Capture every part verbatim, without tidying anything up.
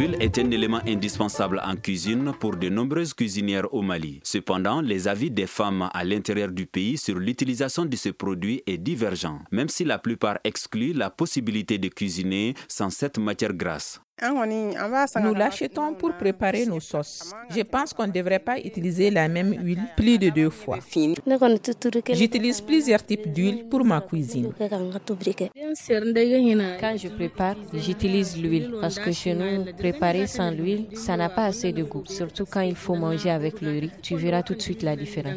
L'huile est un élément indispensable en cuisine pour de nombreuses cuisinières au Mali. Cependant, les avis des femmes à l'intérieur du pays sur l'utilisation de ce produit est divergent, même si la plupart excluent la possibilité de cuisiner sans cette matière grasse. Nous l'achetons pour préparer nos sauces. Je pense qu'on ne devrait pas utiliser la même huile plus de deux fois. J'utilise plusieurs types d'huile pour ma cuisine. Quand je prépare, j'utilise l'huile parce que chez nous, préparer sans l'huile, ça n'a pas assez de goût. Surtout quand il faut manger avec le riz, tu verras tout de suite la différence.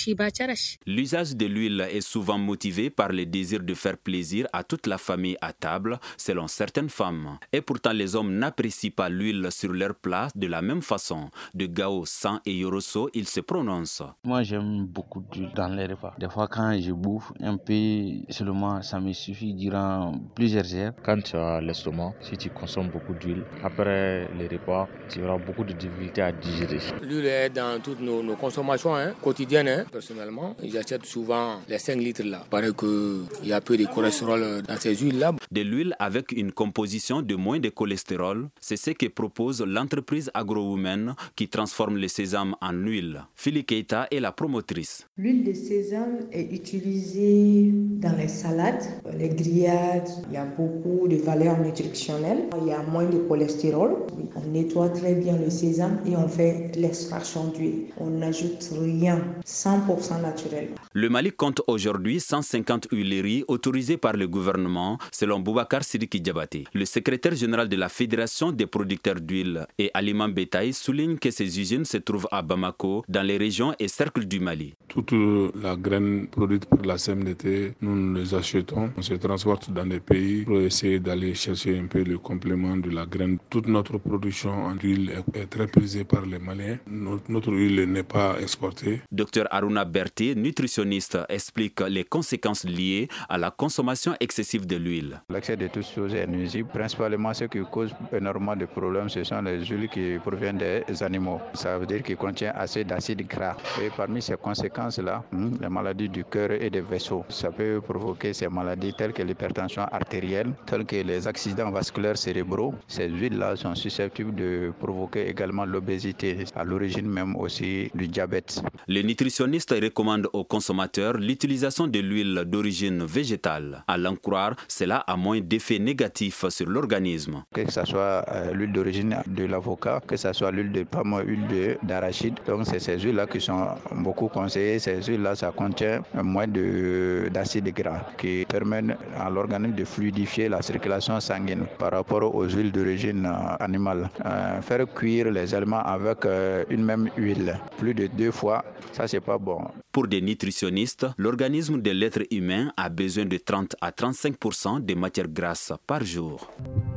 L'usage de l'huile est souvent motivé par le désir de faire plaisir à toute la famille à table, selon certaines femmes. Et pourtant, les hommes n'apprécient pas l'huile sur leur plat de la même façon. De Gao, San et Yorosso, ils se prononcent. Moi, j'aime beaucoup d'huile dans les repas. Des fois, quand je bouffe un peu seulement, ça me suffit durant plusieurs heures. Quand tu as l'estomac, si tu consommes beaucoup d'huile, après les repas, tu auras beaucoup de difficultés à digérer. L'huile est dans toutes nos, nos consommations hein, quotidiennes. Hein. Personnellement, j'achète souvent les cinq litres là. Il paraît qu'il y a peu de cholestérol dans ces huiles-là. De l'huile avec une composition de moins de cholestérol, c'est ce que propose l'entreprise Agrowomen qui transforme le sésame en huile. Fili Keita est la promotrice. L'huile de sésame est utilisée dans les salades, les grillades. Il y a beaucoup de valeurs nutritionnelles. Il y a moins de cholestérol. On nettoie très bien le sésame et on fait l'extraction d'huile. On n'ajoute rien, cent pour cent naturel. Le Mali compte aujourd'hui cent cinquante huileries autorisées par le gouvernement, selon Boubacar Sidiki Diabaté. Le secrétaire général de la Fédération des producteurs d'huile et aliments bétail souligne que ces usines se trouvent à Bamako, dans les régions et cercles du Mali. Toute la graine produite par la C M D T, nous, nous les achetons. On se transporte dans des pays pour essayer d'aller chercher un peu le complément de la graine. Toute notre production en huile est très prisée par les Maliens. Notre, notre huile n'est pas exportée. Docteur Aruna Berté, nutritionniste, explique les conséquences liées à la consommation excessive de l'huile. L'excès de toutes choses est nuisible. Principalement, ce qui cause énormément de problèmes, ce sont les huiles qui proviennent des animaux. Ça veut dire qu'il contient assez d'acides gras. Et parmi ces conséquences-là, les maladies du cœur et des vaisseaux, ça peut provoquer ces maladies telles que l'hypertension artérielle, telles que les accidents vasculaires cérébraux. Ces huiles-là sont susceptibles de provoquer également l'obésité, à l'origine même aussi du diabète. Les nutritionnistes recommandent aux consommateurs l'utilisation de l'huile d'origine végétale. À l'en croire, cela a moins d'effets négatifs sur l'organisme. Que ce soit euh, l'huile d'origine de l'avocat, que ce soit l'huile de palme, l'huile d'arachide. Donc c'est ces huiles-là qui sont beaucoup conseillées. Ces huiles-là, ça contient moins de, d'acides gras qui permettent à l'organisme de fluidifier la circulation sanguine par rapport aux huiles d'origine euh, animale. Euh, faire cuire les aliments avec euh, une même huile plus de deux fois, ça c'est pas bon. Pour des nutritionnistes, l'organisme de l'être humain a besoin de trente à trente-cinq pour cent de matières grasses par jour.